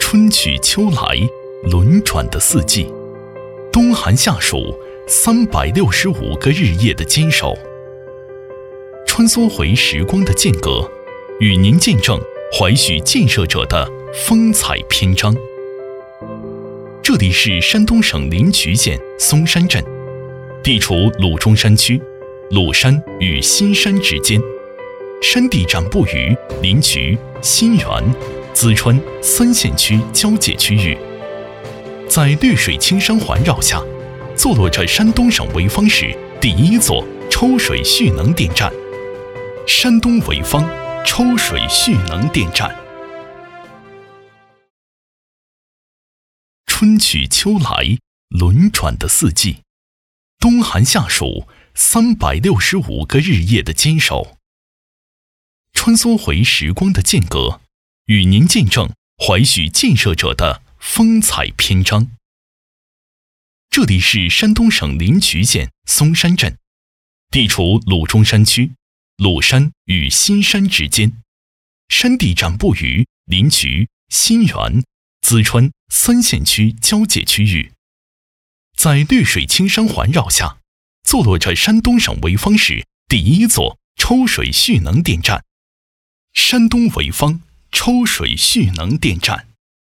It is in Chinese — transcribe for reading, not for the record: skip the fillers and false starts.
春去秋来，轮转的四季，冬寒夏暑365个日夜的坚守，穿梭回时光的间隔，与您见证怀旭建设者的风采篇章。这里是山东省临朐县松山镇，地处鲁中山区鲁山与新山之间，山地展布于临朐、新源、淄川3县区交界区域，在绿水青山环绕下，坐落着山东省潍坊市第一座抽水蓄能电站——山东潍坊抽水蓄能电站。春去秋来，轮转的四季，冬寒夏暑365个日夜的坚守，穿梭回时光的间隔，与您见证怀旭建设者的风采篇章。这里是山东省临朐县松山镇，地处鲁中山区鲁山与新山之间，山地展布于临朐、新源、淄川3县区交界区域，在绿水青山环绕下，坐落着山东省潍坊市第一座抽水蓄能电站——山东潍坊抽水蓄能电站。